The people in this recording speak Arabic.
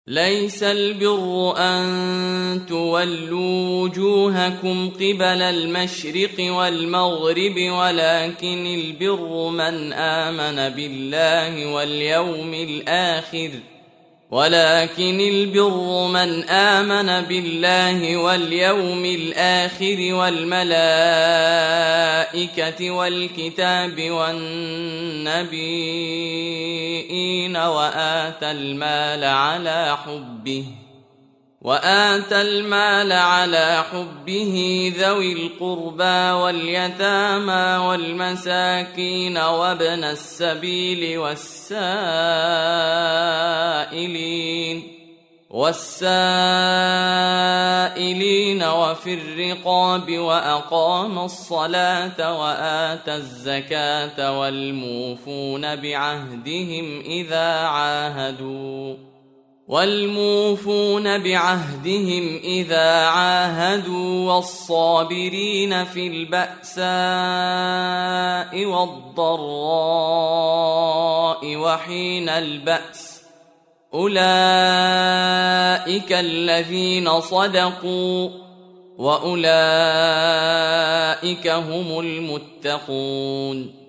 ليس البر أن تولوا وجوهكم قبل المشرق والمغرب ولكن البر من آمن بالله واليوم الآخر والملائكة والكتاب والنبيين وآتى المال على حبه ذوي القربى واليتامى والمساكين وابن السبيل والسائلين وفي الرقاب وأقام الصلاة وآتى الزكاة والموفون بعهدهم إذا عاهدوا والصابرين في البأساء والضراء وحين البأس أولئك الذين صدقوا وأولئك هم المتقون